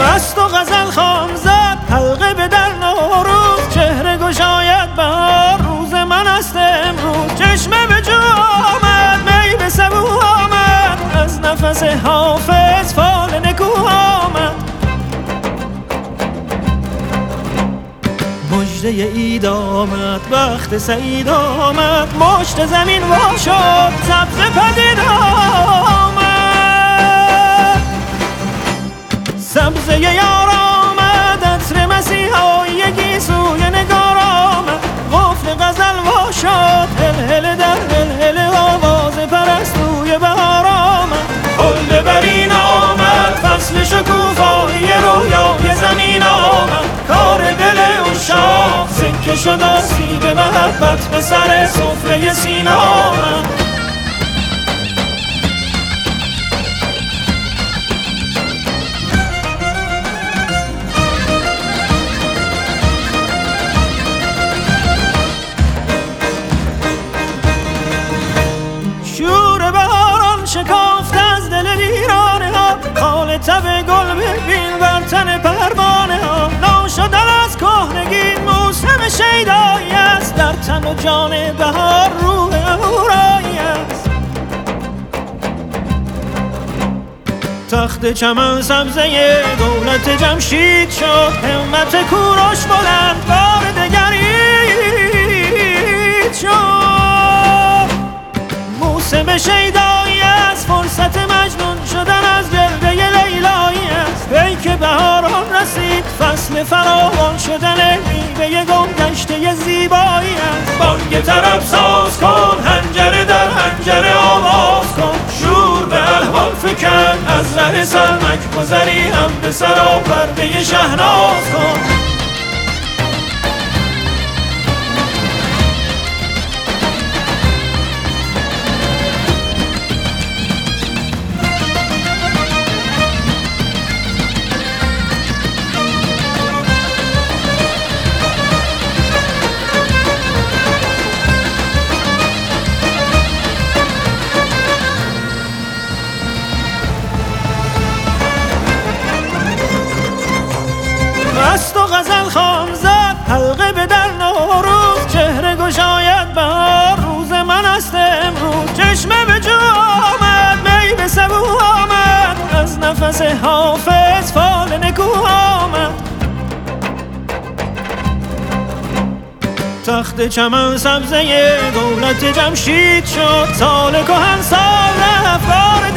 مست و غزل خوان زد حلقه به در نوروز، چهره گشاید بهار روز من است امروز. چشمه به جو آمد می به سبو آمد، از نفس حافظ فال نکو آمد. مژده عید آمد وقت سعید آمد، مشت زمین وا شد سبز پدید آمد. سبزه یار آمد عطر مسیحایی سوی نگار آمد، قفل غزل وا شد هل در هل آواز پرستوی بهار آمد. گل برین آمد فصل شکوفایی رویای زمین آمد، کار دل عشاق سکه شد آسیب محبت به سر سفره سینه آمد. شور بهاران شکافت از دل ویرانه ها، خال تب گل ببین بر تن پروانه ها. ناشدن از کهنگی موسم شیدایی است، در تن و جان بهار روح اهورایی است. تخت چمن سبزه دولت جمشید شد، همت کوروش بلند بار دگرید شد. موسم شیدایی است، فرصت مجنون شدن از جلوه لیلایی است. ای که بهاران رسید فصل فراوان شدن میوه گم گشته زیبایی است. بانگ طرب ساز کن حنجره در حنجره آواز کن، شور به الحان فکن از ره سرمک گذری هم به سرا پرده شهناز کن. مست و غزل خوان زد حلقه به در نوروز، چهره گشاید بهار روز من است امروز. چشمه به جو آمد می به سبو آمد، از نفس حافظ فال نکو آمد. تخت چمن سبزه دولت جمشید شد، سال کهن سال رفت بار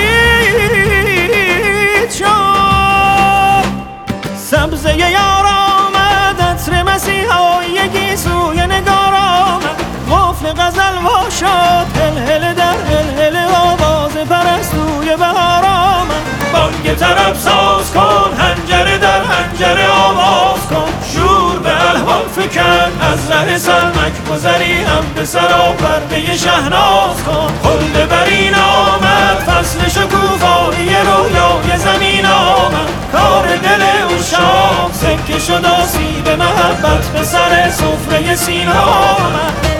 دگرید شد. سبزه یار آمد عطر مسیحایی سوی نگار آمد، قفل غزل وا شد هل در هل آواز پرستوی بهار آمد. بانگ طرب ساز کن حنجره در حنجره آواز کن، شور به الحان فکن از ره سرمک گذری هم به سرا پرده شهناز کن. خلد برین آمد فصل شکوفایی رویای زمین آمد، کار دل عشاق سکه شد آسیب محبت به سر سفره سینه آمد.